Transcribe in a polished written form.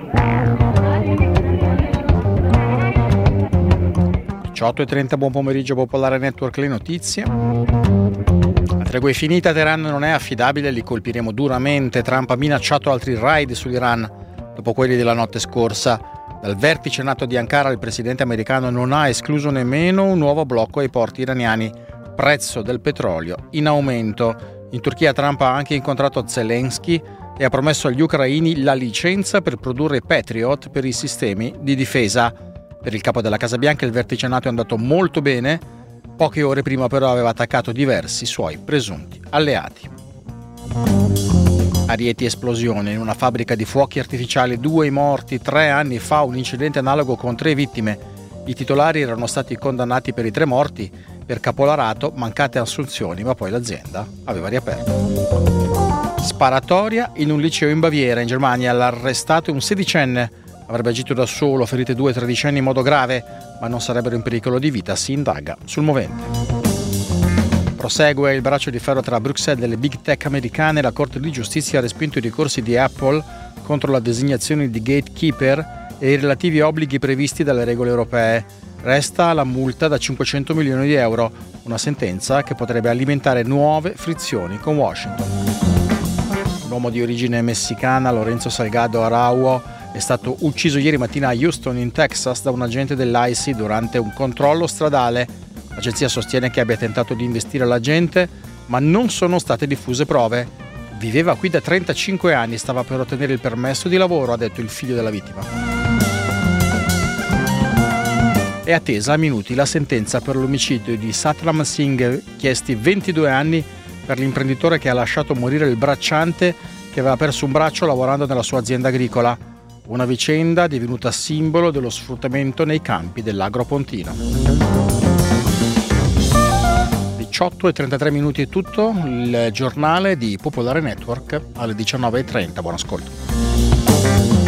(18:30). Buon pomeriggio, Popolare Network, le notizie. La tregua è finita, Teheran non è affidabile, li colpiremo duramente. Trump ha minacciato altri raid sull'Iran dopo quelli della notte scorsa. Dal vertice NATO di Ankara il presidente americano non ha escluso nemmeno un nuovo blocco ai porti iraniani. Prezzo del petrolio in aumento. In Turchia Trump ha anche incontrato Zelensky e ha promesso agli ucraini la licenza per produrre Patriot per i sistemi di difesa. Per il capo della Casa Bianca il vertice NATO è andato molto bene, poche ore prima però aveva attaccato diversi suoi presunti alleati. A Rieti esplosione in una fabbrica di fuochi artificiali, 2 morti, 3 anni fa un incidente analogo con 3 vittime. I titolari erano stati condannati per i 3 morti per caporalato, mancate assunzioni, ma poi l'azienda aveva riaperto. Sparatoria in un liceo in Baviera, in Germania, l'arrestato è un 16enne. Avrebbe agito da solo, ferite 2 tredicenni in modo grave, ma non sarebbero in pericolo di vita, si indaga sul movente. Prosegue il braccio di ferro tra Bruxelles e le big tech americane. La Corte di Giustizia ha respinto i ricorsi di Apple contro la designazione di gatekeeper e i relativi obblighi previsti dalle regole europee. Resta la multa da 500 milioni di euro, una sentenza che potrebbe alimentare nuove frizioni con Washington. L'uomo di origine messicana Lorenzo Salgado Araujo è stato ucciso ieri mattina a Houston, in Texas, da un agente dell'ICE durante un controllo stradale. L'agenzia sostiene che abbia tentato di investire l'agente, ma non sono state diffuse prove. Viveva qui da 35 anni, stava per ottenere il permesso di lavoro, ha detto il figlio della vittima. È attesa a minuti la sentenza per l'omicidio di Satnam Singh, chiesti 22 anni per l'imprenditore che ha lasciato morire il bracciante che aveva perso un braccio lavorando nella sua azienda agricola. Una vicenda divenuta simbolo dello sfruttamento nei campi dell'Agropontino. 18:33 è tutto, il giornale di Popolare Network alle 19:30. Buon ascolto.